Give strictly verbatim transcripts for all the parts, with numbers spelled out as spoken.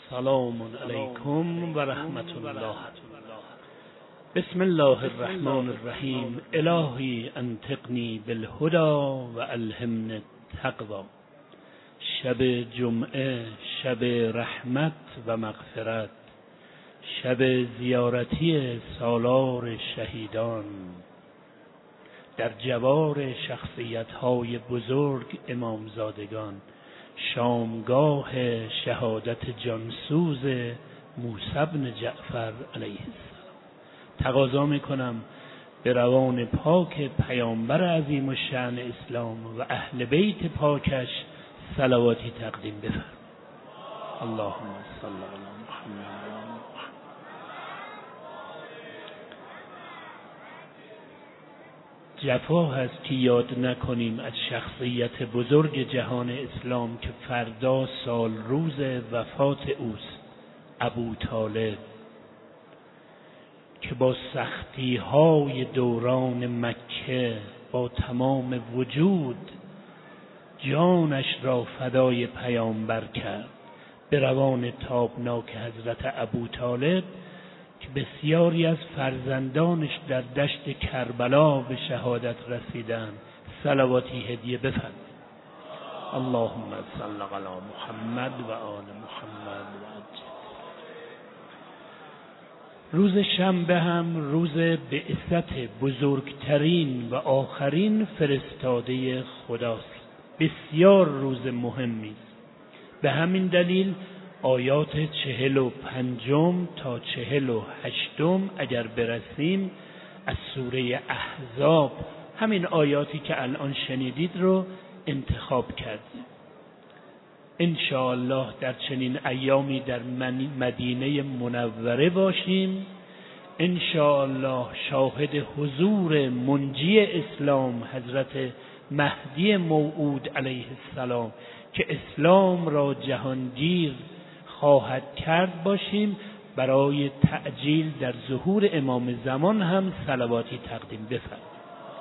سلام علیکم و رحمت الله. بسم الله الرحمن الرحیم. الهی انطقنی بالهدى و الهمنی التقوی. شب جمعه، شب رحمت و مغفرت، شب زیارتی سالار شهیدان، در جوار شخصیت‌های بزرگ امامزادگان، شامگاه شهادت جانسوز موسی بن جعفر علیه السلام. تقاضا میکنم به روان پاک پیامبر عظیم الشأن اسلام و اهل بیت پاکش صلواتی تقدیم بفرمایید. اللهم صل علی محمد. جفا هست که یاد نکنیم از شخصیت بزرگ جهان اسلام که فردا سال روز وفات اوست، ابو طالب، که با سختی های دوران مکه با تمام وجود جانش را فدای پیامبر کرد. به روان تابناک حضرت ابو طالب که بسیاری از فرزندانش در دشت کربلا به شهادت رسیدند صلواتی هدیه بفرمایید. اللهم صل علی محمد و آل محمد و عجل. روز شنبه هم روز بعثت بزرگترین و آخرین فرستاده خداست. بسیار روز مهمی است. به همین دلیل آیات چهل و پنجم تا چهل و هشتم اگر برسیم از سوره احزاب، همین آیاتی که الان شنیدید رو انتخاب کردیم. انشاءالله در چنین ایامی در مدینه منوره باشیم، انشاءالله شاهد حضور منجی اسلام حضرت مهدی موعود علیه السلام که اسلام را جهانگیر خواهد کرد باشیم. برای تعجیل در ظهور امام زمان هم صلواتی تقدیم بفرمایید.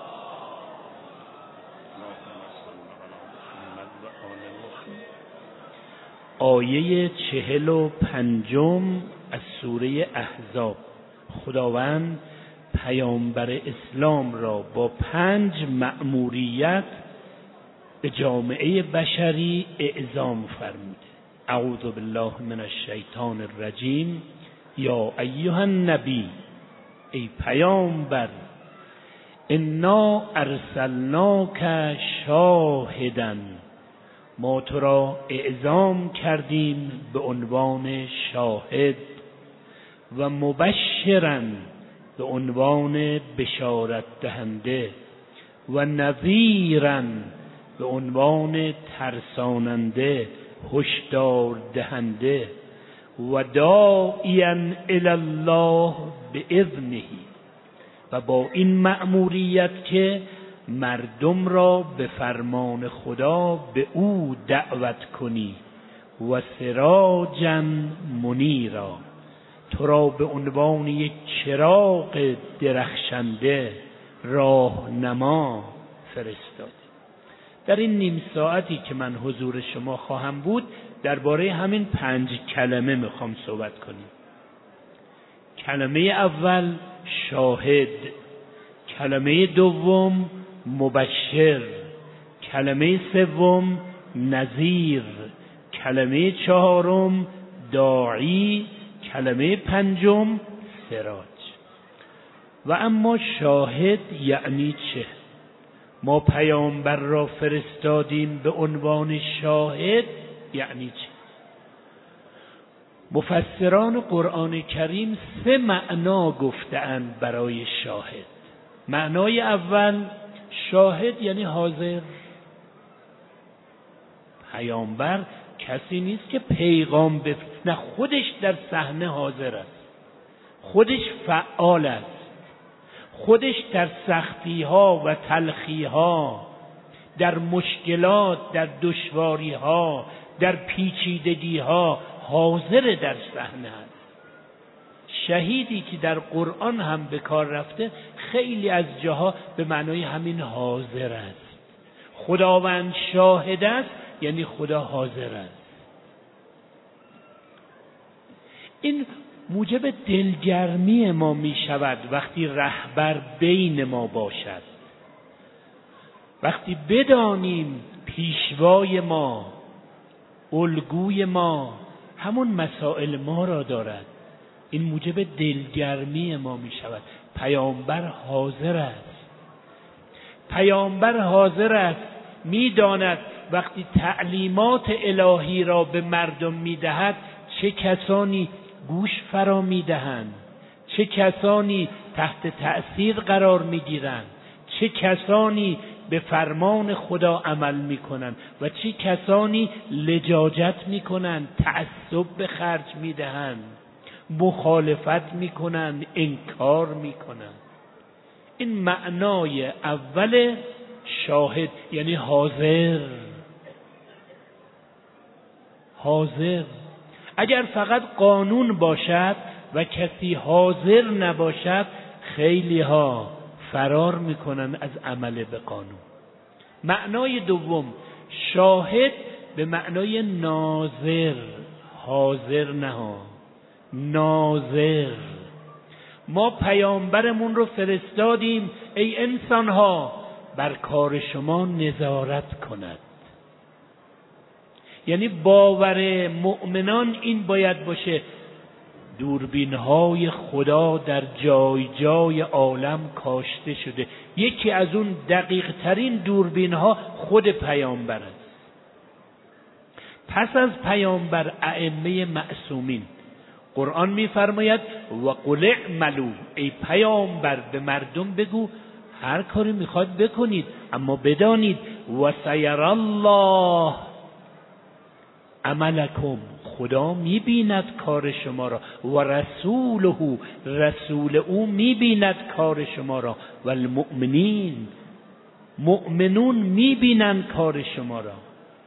آیه چهل و پنجم از سوره احزاب، خداوند پیامبر اسلام را با پنج مأموریت به جامعه بشری اعزام فرموده. اعوذ بالله من الشیطان الرجیم. یا ایها النبی، ای پیامبر، انا ارسلناک شاهدا، ما تو را اعزام کردیم به عنوان شاهد، و مبشرا به عنوان بشارت دهنده، و نذیرا به عنوان ترساننده، هشدار دهنده، و داعیا الی الله باذنه، و با این مأموریت که مردم را به فرمان خدا به او دعوت کنی، و سراجا منیرا، تو را به عنوان یک چراغ درخشنده راهنما فرستاد. در این نیم ساعتی که من حضور شما خواهم بود درباره همین پنج کلمه میخوام صحبت کنیم. کلمه اول شاهد، کلمه دوم مبشر، کلمه سوم نذیر، کلمه چهارم داعی، کلمه پنجم سراج. و اما شاهد یعنی چه؟ ما پیامبر را فرستادیم به عنوان شاهد یعنی چه؟ مفسران قرآن کریم سه معنا گفته‌اند برای شاهد. معنای اول، شاهد یعنی حاضر. پیامبر کسی نیست که پیغام بف... نه، خودش در صحنه حاضر است، خودش فعال است، خودش در سختی ها و تلخی ها، در مشکلات، در دشواری ها، در پیچیدگی ها حاضر در صحنه است. شهیدی که در قرآن هم به کار رفته خیلی از جاها به معنای همین حاضر است. خداوند شاهد است یعنی خدا حاضر است. این موجب دلگرمی ما می شود وقتی رهبر بین ما باشد، وقتی بدانیم پیشوای ما، الگوی ما همون مسائل ما را دارد، این موجب دلگرمی ما می شود. پیامبر حاضر است، پیامبر حاضر است، می داند وقتی تعلیمات الهی را به مردم می دهد چه کسانی گوش فرا می دهند، چه کسانی تحت تأثیر قرار می گیرند، چه کسانی به فرمان خدا عمل می کنند و چه کسانی لجاجت می کنند، تعصب به خرج می دهند، مخالفت می کنند، انکار می کنند. این معنای اول شاهد، یعنی حاضر. حاضر. اگر فقط قانون باشد و کسی حاضر نباشد، خیلی ها فرار میکنن از عمل به قانون. معنای دوم شاهد به معنای ناظر، حاضر نه ها، ناظر. ما پیامبرمون رو فرستادیم ای انسان ها بر کار شما نظارت کند. یعنی باور مؤمنان این باید باشه دوربین های خدا در جای جای عالم کاشته شده. یکی از اون دقیق ترین دوربین ها خود پیامبر است. پس از پیامبر ائمه معصومین. قرآن می‌فرماید و قل اعملوا، ای پیامبر به مردم بگو هر کاری میخواد بکنید، اما بدانید و سیر الله عملکم، خدا میبیند کار شما را، و رسوله، رسول او میبیند کار شما را، و المؤمنین، مؤمنون میبینند کار شما را.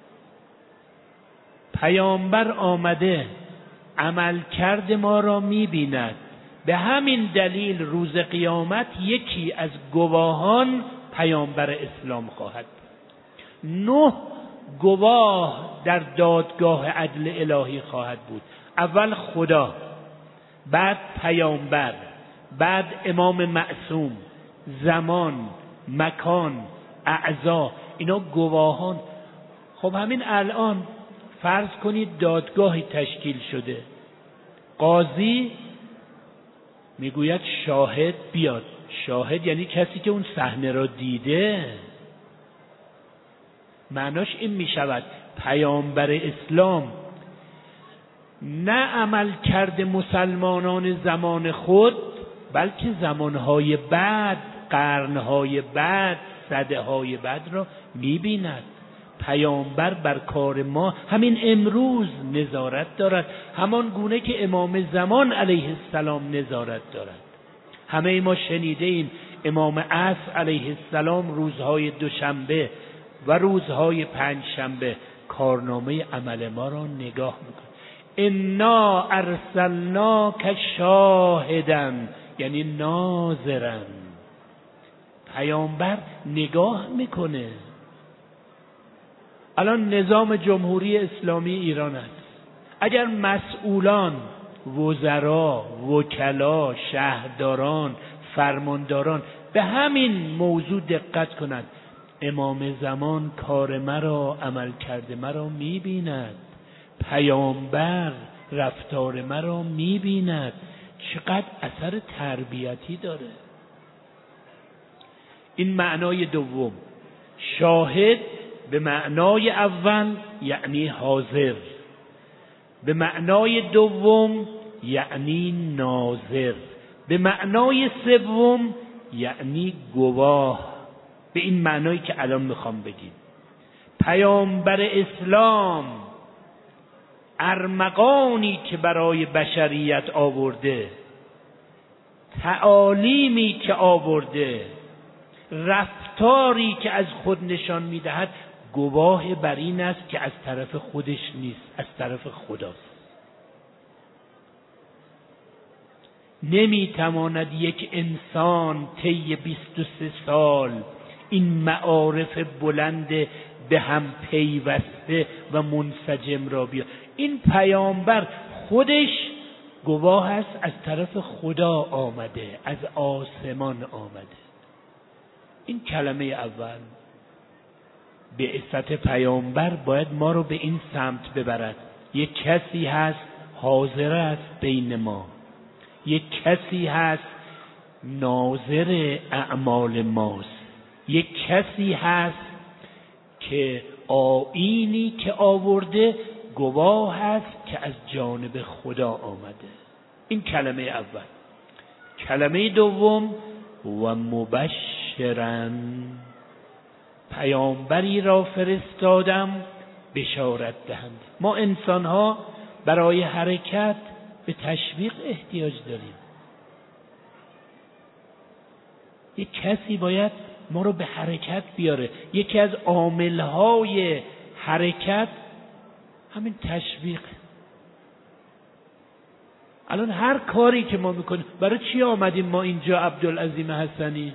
پیامبر آمده عمل کرد ما را میبیند. به همین دلیل روز قیامت یکی از گواهان پیامبر اسلام خواهد. نه گواه در دادگاه عدل الهی خواهد بود. اول خدا، بعد پیامبر، بعد امام معصوم، زمان، مکان، اعضا، اینا گواهان. خب همین الان فرض کنید دادگاهی تشکیل شده، قاضی میگوید شاهد بیاد. شاهد یعنی کسی که اون صحنه را دیده. معناش این میشود پیامبر اسلام نه عمل کرده مسلمانان زمان خود، بلکه زمانهای بعد، قرنهای بعد، سدههای بعد را میبیند. پیامبر بر کار ما همین امروز نظارت دارد، همان گونه که امام زمان علیه السلام نظارت دارد. همه ما شنیده ایم امام عصر علیه السلام روزهای دوشنبه و روزهای پنج شنبه کارنامه عمل ما را نگاه میکنه. انا ارسلناک شاهدا، یعنی ناظرا. پیامبر نگاه میکنه. الان نظام جمهوری اسلامی ایران است. اگر مسئولان، وزرا، وکلا، شهرداران، فرمانداران به همین موضوع دقت کنند، امام زمان کار مرا، عمل کرده مرا میبیند، پیامبر رفتار مرا میبیند، چقدر اثر تربیتی داره. این معنای دوم. شاهد به معنای اول یعنی حاضر، به معنای دوم یعنی ناظر، به معنای سوم یعنی گواه. به این معنایی که الان میخوام بگیم. پیامبر اسلام ارمغانی که برای بشریت آورده، تعالیمی که آورده، رفتاری که از خود نشان میدهد، گواه بر این است که از طرف خودش نیست، از طرف خداست. نمیتواند یک انسان طی بیست و سه سال این معارف بلند به هم پیوسته و منسجم را بیاد. این پیامبر خودش گواه است از طرف خدا آمده، از آسمان آمده. این کلمه اول بعثت پیامبر باید ما رو به این سمت ببرد. یک کسی هست حاضر است بین ما، یک کسی هست ناظر اعمال ماست، یک کسی هست که آیینی که آورده گواه هست که از جانب خدا آمده. این کلمه اول. کلمه دوم و مبشراً، پیامبری را فرستادم بشارت دهند. ما انسان ها برای حرکت به تشویق احتیاج داریم. یک کسی باید ما رو به حرکت بیاره. یکی از عاملهای حرکت همین تشویق. الان هر کاری که ما میکنیم، برای چی آمدیم ما اینجا عبدالعظیم حسنی؟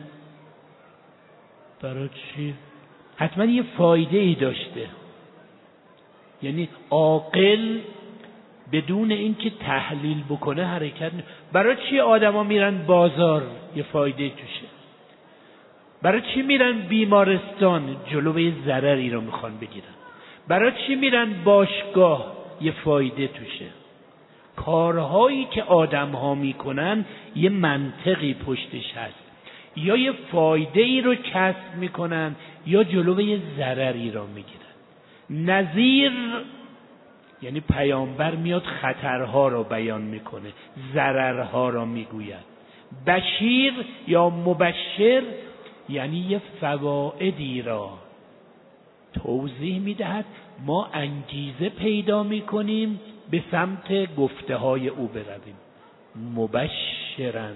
برای چی؟ حتما یه فایده ای داشته. یعنی عاقل بدون اینکه تحلیل بکنه حرکت نه. برای چی آدما میرن بازار؟ یه فایده توشه. برای چی میرن بیمارستان؟ جلوی ضرری رو میخوان بگیرن. برای چی میرن باشگاه؟ یه فایده توشه. کارهایی که آدم ها میکنن یه منطقی پشتش هست، یا یه فایده ای رو کسب میکنن یا جلوی ضرری رو میگیرن. نذیر یعنی پیامبر میاد خطرها رو بیان میکنه، ضررها رو میگوید. بشیر یا مبشر یعنی یه فوائدی را توضیح میدهد، ما انگیزه پیدا میکنیم به سمت گفته های او برویم. مبشرن،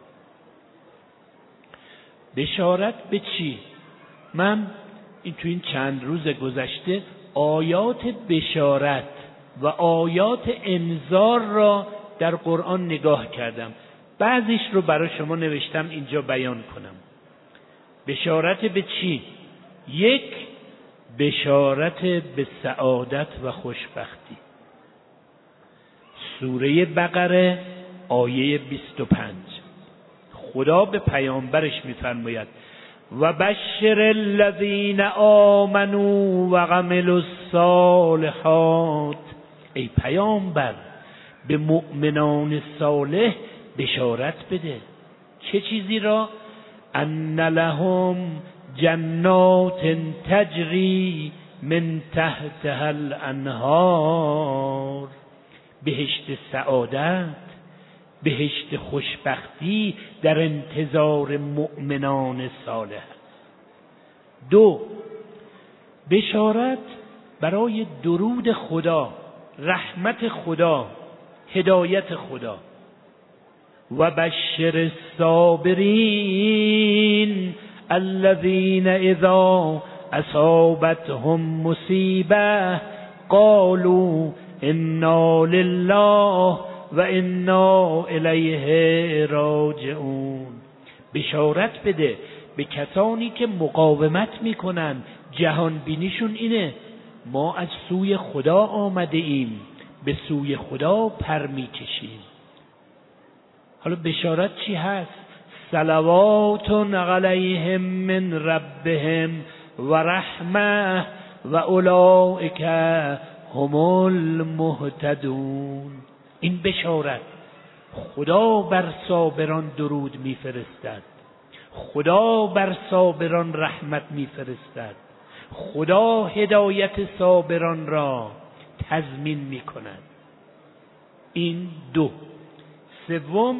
بشارت به چی؟ من این تو این چند روز گذشته آیات بشارت و آیات انذار را در قرآن نگاه کردم. بعضیش رو برای شما نوشتم اینجا بیان کنم. بشارت به چی؟ یک، بشارت به سعادت و خوشبختی. سوره بقره آیه بیست و پنج. خدا به پیامبرش میفرماید و بشر الذین آمنوا و عملوا الصالحات. ای پیامبر به مؤمنان صالح بشارت بده. چه چیزی را؟ ان لهم جنات تجری من تحتها الانهار. بهشت سعادت، بهشت خوشبختی در انتظار مؤمنان صالح. دو، بشارت برای درود خدا، رحمت خدا، هدایت خدا. و بشر الصابرین الذین اذا اصابتهم مصیبه قالوا انا لله و انا الیه راجعون. بشارت بده به کسانی که مقاومت میکنن، جهان بینیشون اینه ما از سوی خدا آمده ایم، به سوی خدا پر میکشیم. حالا بشارت چی هست؟ صلوات علیهم من ربهم و رحمه و اولئک هم المهتدون. این بشارت. خدا بر صابران درود میفرستد، خدا بر صابران رحمت میفرستد، خدا هدایت صابران را تضمین میکند. این دو. سوم،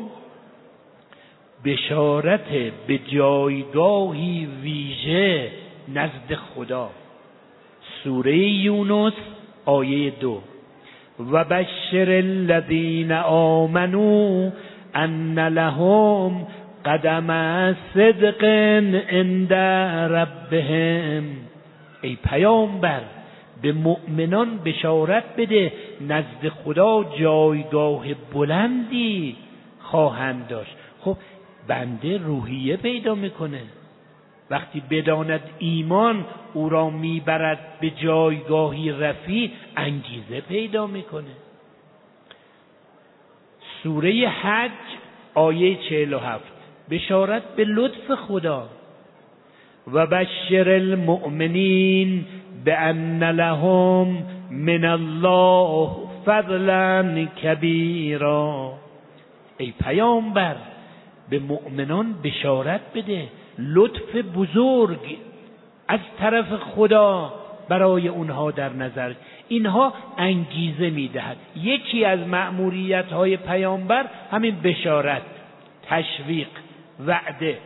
بشارت به جایگاهی ویژه نزد خدا. سوره یونس آیه دو. و بشر الذین آمنوا ان لهم قدم صدق عند ربهم. ای پیامبر به مؤمنان بشارت بده نزد خدا جایگاه بلندی خواهند داشت. خب بنده روحیه پیدا میکنه وقتی بداند ایمان او را میبرد به جایگاهی رفیع، انگیزه پیدا میکنه. سوره حج آیه چهل و هفت، بشارت به لطف خدا. و بشر المؤمنین بأن لهم من الله فضلا کبیرا. ای پیامبر به مؤمنان بشارت بده لطف بزرگ از طرف خدا برای اونها در نظر. اینها انگیزه میدهد. یکی از مأموریت های پیامبر همین بشارت، تشویق، وعده.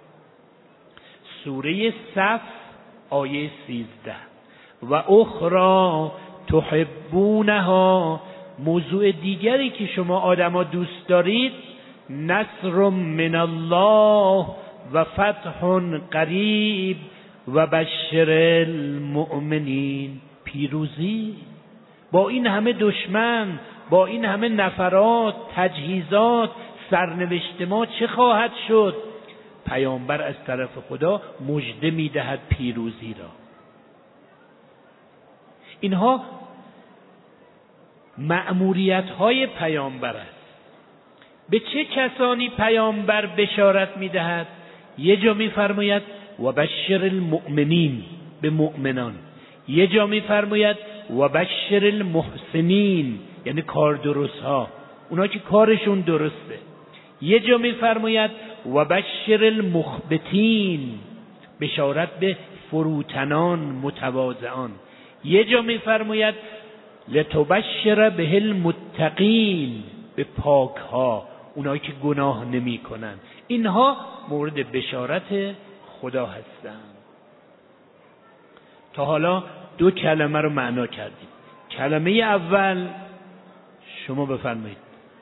سوره صف آیه سیزده، و اخرى تحبونها، موضوع دیگری که شما آدما دوست دارید، نصر من الله و فتح قریب و بشر المؤمنین. پیروزی با این همه دشمن، با این همه نفرات، تجهیزات، سرنوشت ما چه خواهد شد؟ پیامبر از طرف خدا مژده میدهد پیروزی را. اینها مأموریت های پیامبر است. به چه کسانی پیامبر بشارت میدهد؟ یه جا میفرماید و بشر المؤمنین، به مؤمنان. یه جا میفرماید و بشر المحسنین، یعنی کار درست ها، اونا که کارشون درسته. یه جا میفرماید و بشر المخبتین، بشارت به فروتنان، متواضعان. یه جا میفرماید لتبشر به المتقین، به پاک ها، اونایی که گناه نمی کنن. اینها مورد بشارت خدا هستند. تا حالا دو کلمه رو معنا کردیم. کلمه اول شما بفرمایید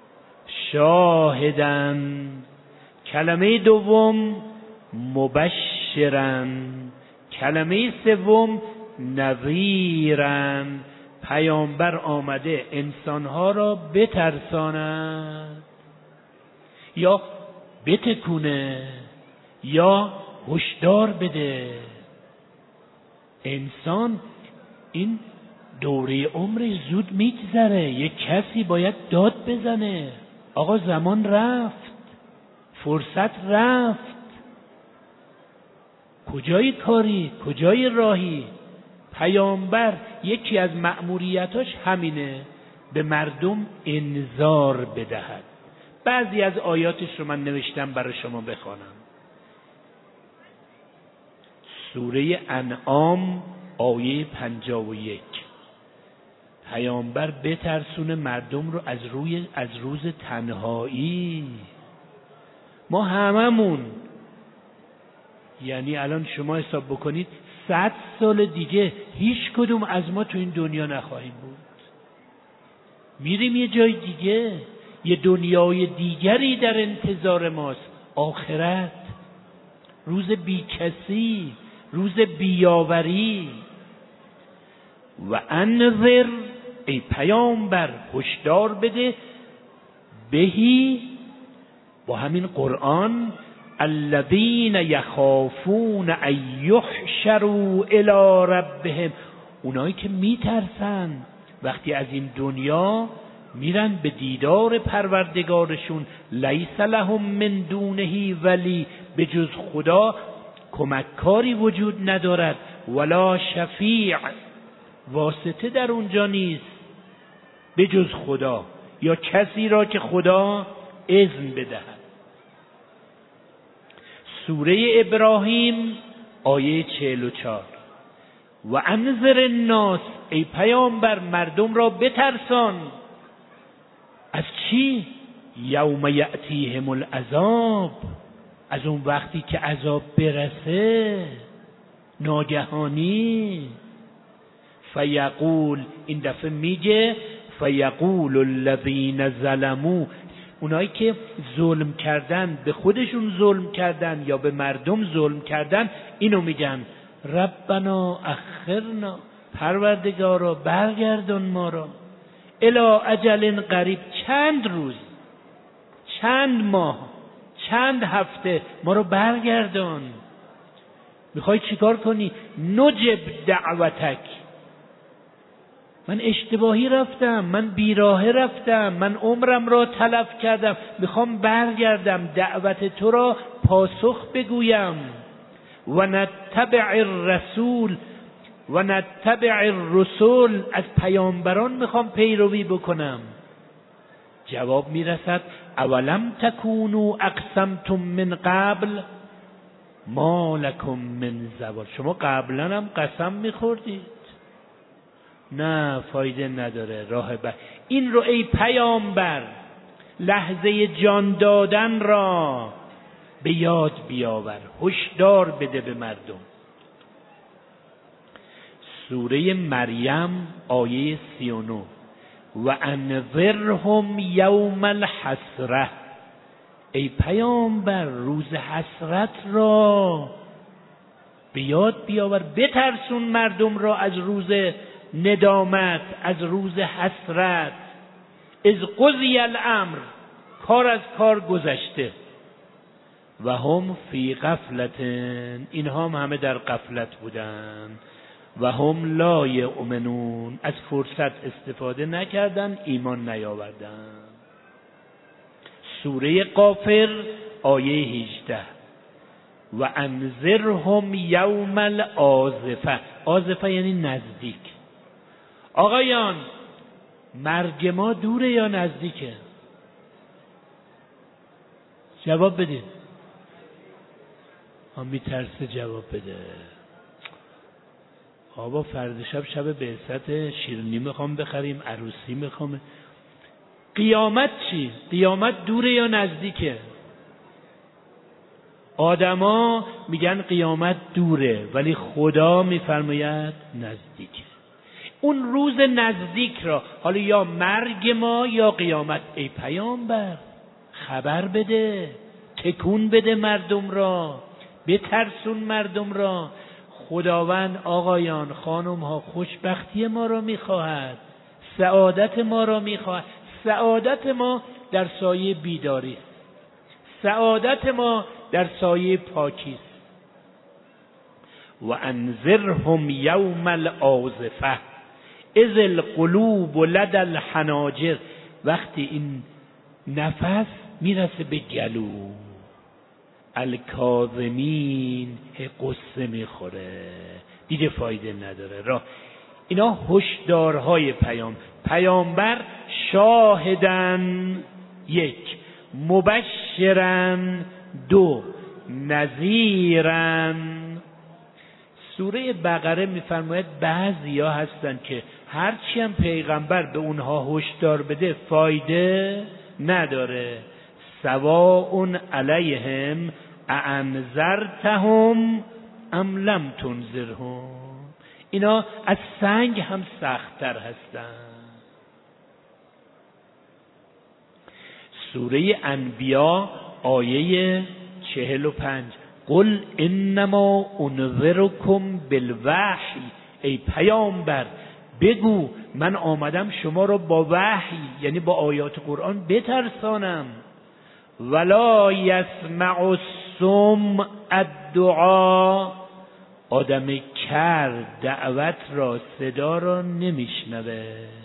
شاهدن، کلمه دوم مبشرن، کلمه سوم نذیرن. پیامبر آمده انسانها را بترساند، یا بتکونه، یا هشدار بده. انسان این دوره عمر زود میگذره، یک کسی باید داد بزنه آقا زمان رفت، فرصت رفت، کجای کاری، کجای راهی؟ پیامبر یکی از مأموریتاش همینه، به مردم انذار بدهد. بعضی از آیاتش رو من نوشتم برای شما بخوانم. سوره انعام آیه پنجاه و یک، پیامبر بترسونه مردم رو از روی از روز تنهایی. ما هممون، یعنی الان شما حساب بکنید صد سال دیگه هیچ کدوم از ما تو این دنیا نخواهیم بود، میریم یه جای دیگه، یه دنیای دیگری در انتظار ماست، آخرت، روز بی کسی، روز بیاوری. و انذر، ای پیامبر هشدار بده، بهی، با همین قرآن، الذین یخافون ان یحشروا الی ربهم، اونایی که میترسن وقتی از این دنیا میرن به دیدار پروردگارشون، لیس لهم من دونه ولی، به جز خدا کمککاری وجود ندارد، ولا شفیع، واسطه در اونجا نیست به جز خدا، یا کسی را که خدا اذن بدهد. سوره ابراهیم آیه چهل و چهار، و انذر الناس، ای پیامبر مردم را بترسان. از چی؟ یوم یأتیهم العذاب، از اون وقتی که عذاب برسه ناگهانی. فیقول، این دفعه میگه فیقول الذین ظلموا، اونایی که ظلم کردن، به خودشون ظلم کردن یا به مردم ظلم کردن، اینو میگن ربنا اخرنا، پروردگارا برگردان ما را، الی اجل قریب، چند روز، چند ماه، چند هفته ما رو برگردان. میخوای چیکار کنی؟ نجب دعوتک، من اشتباهی رفتم، من بیراهه رفتم، من عمرم را تلف کردم، میخوام برگردم دعوت تو را پاسخ بگویم. و نتبع الرسول و نتبع الرسول، از پیامبران میخوام پیروی بکنم. جواب میرسد اولم تکونوا اقسمتم من قبل ما لکم من زوال. شما قبلا هم قسم میخوردید. نه، فایده نداره راه بر. این رو ای پیامبر لحظه جان دادن را به یاد بیاور، هشدار بده به مردم. سوره مریم آیه سی و نه و انذرهم یوم الحسره. ای پیامبر روز حسرت را به یاد بیاور، بترسون مردم را از روز ندامت، از روز حسرت. اذ قضی الامر، کار از کار گذشته. و هم فی غفلت، اینها هم همه در غفلت بودن. و هم لا یؤمنون، از فرصت استفاده نکردن، ایمان نیاوردن. سوره غافر آیه هجده و انذرهم یوم الآزفه. آزفه یعنی نزدیک. آقایان مرگ ما دوره یا نزدیکه؟ جواب بدید. هم میترسه جواب بده. آبا فرد شب شب بعثت، شیرینی میخوام بخریم، عروسی میخوام. قیامت چی؟ قیامت دوره یا نزدیکه؟ آدما میگن قیامت دوره، ولی خدا میفرماید نزدیکه. اون روز نزدیک را، حالا یا مرگ ما یا قیامت، ای پیامبر خبر بده، تکون بده مردم را، بترسون مردم را. خداوند آقایان خانم ها خوشبختی ما را میخواهد، سعادت ما را میخواهد. سعادت ما در سایه بیداری است، سعادت ما در سایه پاکی است. و انذرهم یوم الآزفه اذ القلوب لدى الحناجر. وقتی این نفس میرسه به گلو، الکاظمین، قصه میخوره، دیگه فایده نداره راه. اینا هشدارهای پیام پیامبر. شاهدن یک، مبشرن دو، نذیرن. سوره بقره میفرماید بعضیا هستن که هرچی هم پیغمبر به اونها هشدار بده فایده نداره. سواء علیهم اانذرتهم ام لم تنذرهم. اینا از سنگ هم سخت‌تر هستن. سوره انبیاء آیه چهل و پنج قل انما انذرکم بالوحی. ای پیامبر بگو من آمدم شما را با وحی، یعنی با آیات قرآن بترسانم. ولا یسمع الصم الدعا. آدم کر دعوت را، صدا را نمیشنوه.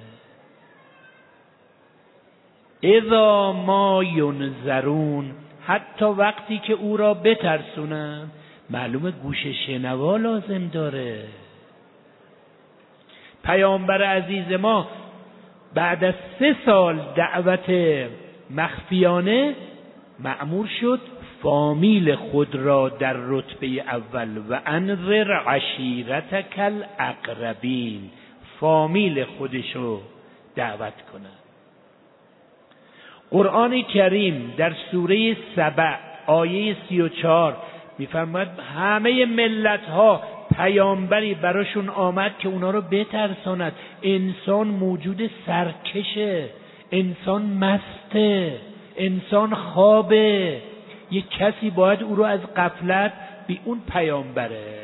اذا ما ینذرون، حتی وقتی که او را بترسونن. معلومه گوش شنوا لازم داره. پیامبر عزیز ما بعد از سه سال دعوت مخفیانه مأمور شد فامیل خود را در رتبه اول و انذر عشیرتک الاقربین، فامیل خودشو دعوت کنه. قرآن کریم در سوره سبع آیه سی و چهار میفرماید همه ملت ها پیامبری براشون آمد که اونا رو بترساند. انسان موجود سرکشه، انسان مسته، انسان خوابه. یک کسی باید او رو از غفلت به اون پیامبره.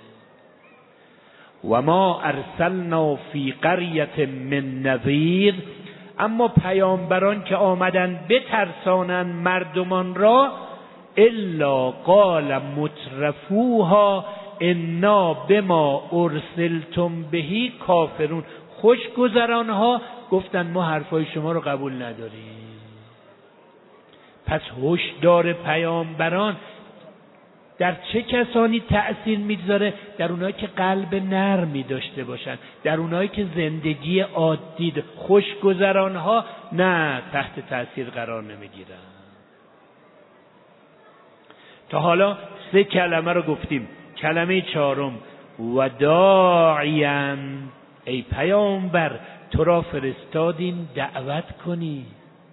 و ما ارسلنا فی قریة من نذیر. اما پیامبران که آمدن بترسانن مردمان را، الا قال مترفوها انا بما ارسلتم بهی کافرون. خوشگذرانها گفتن ما حرفای شما رو قبول نداریم. پس هشدار پیامبران در چه کسانی تأثیر میذاره؟ در اونایی که قلب نرمی داشته باشن، در اونایی که زندگی عادی داشتن. خوشگذرانها نه، تحت تأثیر قرار نمیگیرن. تا حالا سه کلمه رو گفتیم. کلمه چهارم وداعیاً، ای پیامبر تو را فرستادیم دعوت کنی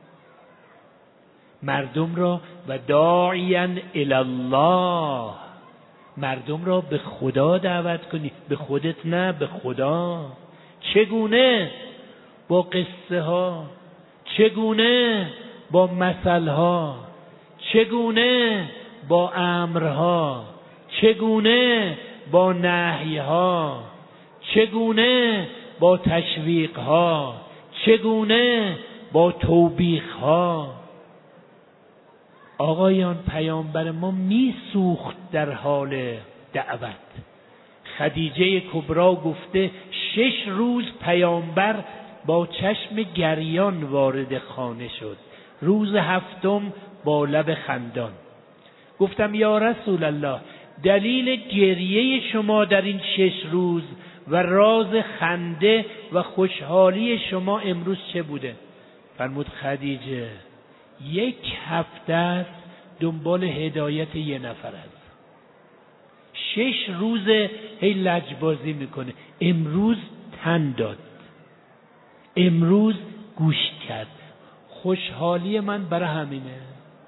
مردم را، و داعیاً الی الله، مردم را به خدا دعوت کنی، به خودت نه، به خدا. چگونه؟ با قصه ها، چگونه؟ با مثل ها، چگونه؟ با امرها، چگونه؟ با نهی ها، چگونه؟ با تشویق ها، چگونه؟ با توبیخ ها. آقایان، پیامبر ما میسوخت در حال دعوت. خدیجه کبرا گفته شش روز پیامبر با چشم گریان وارد خانه شد، روز هفتم با لب خندان. گفتم یا رسول الله، دلیل گریه شما در این شش روز و راز خنده و خوشحالی شما امروز چه بوده؟ فرمود خدیجه یک هفته است دنبال هدایت یه نفر است. شش روزه هی لجبازی میکنه، امروز تن داد، امروز گوش کرد. خوشحالی من برای همینه.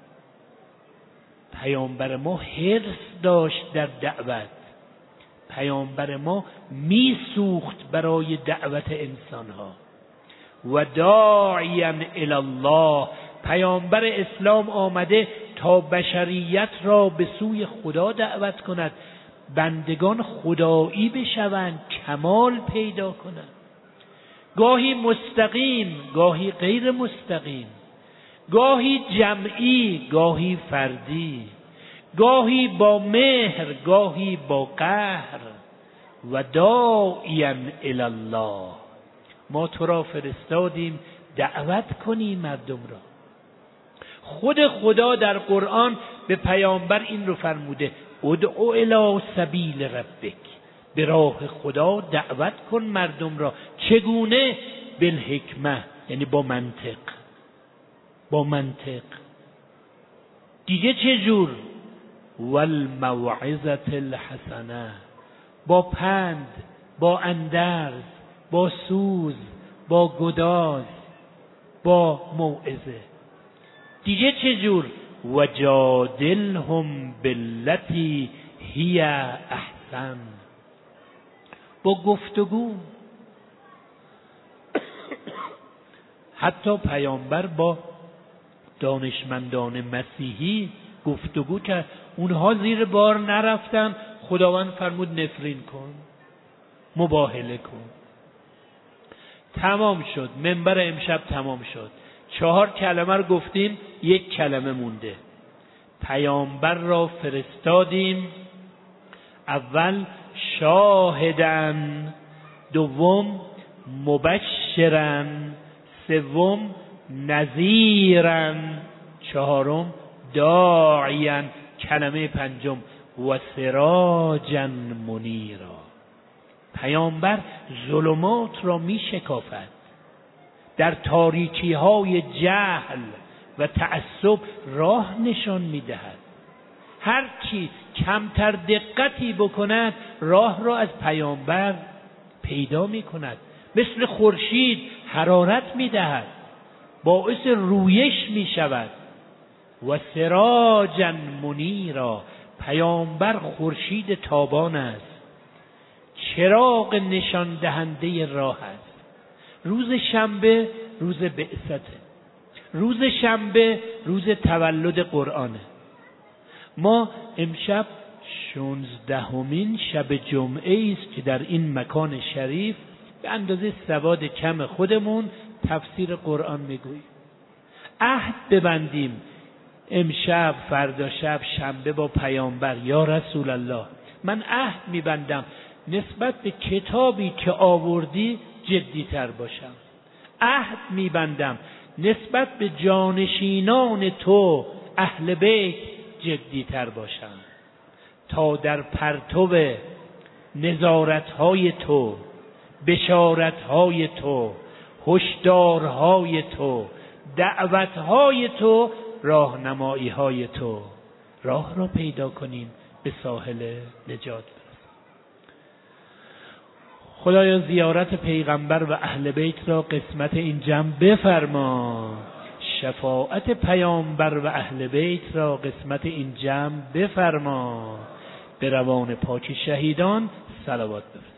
پیامبر ما حرص داشت در دعوت. پیامبر ما میسوخت برای دعوت انسانها. و داعیاً الی الله، پیامبر اسلام آمده تا بشریت را به سوی خدا دعوت کند، بندگان خدایی بشوند، کمال پیدا کنند. گاهی مستقیم، گاهی غیر مستقیم، گاهی جمعی، گاهی فردی، گاهی با مهر، گاهی با قهر. و داعیاً الی الله، ما تو را فرستادیم دعوت کنی مردم را. خود خدا در قرآن به پیامبر این رو فرموده ادعو الی سبیل ربک، به راه خدا دعوت کن مردم را. چگونه؟ بالحکمه، یعنی با منطق. با منطق دیگه چه جور؟ والموعظة الحسنه، با پند، با اندرز، با سوز، با گداز، با موعظه. دیگه چه جور؟ وجادلهم باللتی هی احسن، با گفتگو. حتی پیامبر با دانشمندان مسیحی گفتگو کرد، اونها زیر بار نرفتن، خداوند فرمود نفرین کن، مباهله کن. تمام شد، منبر امشب تمام شد. چهار کلمه رو گفتیم، یک کلمه مونده. پیامبر را فرستادیم، اول شاهدن، دوم مبشرن، سوم نذیرن، چهارم داعیاً، کلمه پنجم و سراجا منیرا. پیامبر ظلمات را می شکافد، در تاریکی های جهل و تعصب راه نشان می دهد. هر کی کمتر دقتی بکند راه را از پیامبر پیدا می کند. مثل خورشید حرارت می دهد، باعث رویش می شود. و سراجا منیرا، پیامبر خورشید تابان است، چراغ نشان دهنده راه است. روز شنبه روز بعثته، روز شنبه روز تولد قرآنه. ما امشب شانزدهمین شب جمعه است که در این مکان شریف به اندازه سواد کم خودمون تفسیر قرآن میگوییم. عهد ببندیم امشب، فردا شب، شنبه با پیامبر، یا رسول الله من عهد میبندم نسبت به کتابی که آوردی جدی‌تر باشم. عهد می‌بندم نسبت به جانشینان تو اهل بیت جدی‌تر باشم تا در پرتو نظارت‌های تو، بشارت‌های تو، هشدارهای تو، دعوت‌های تو، راهنمایی‌های تو راه را پیدا کنیم به ساحل نجات. خدایا زیارت پیغمبر و اهل بیت را قسمت این جمع بفرما. شفاعت پیامبر و اهل بیت را قسمت این جمع بفرما. به روان پاک شهیدان صلوات بفرما.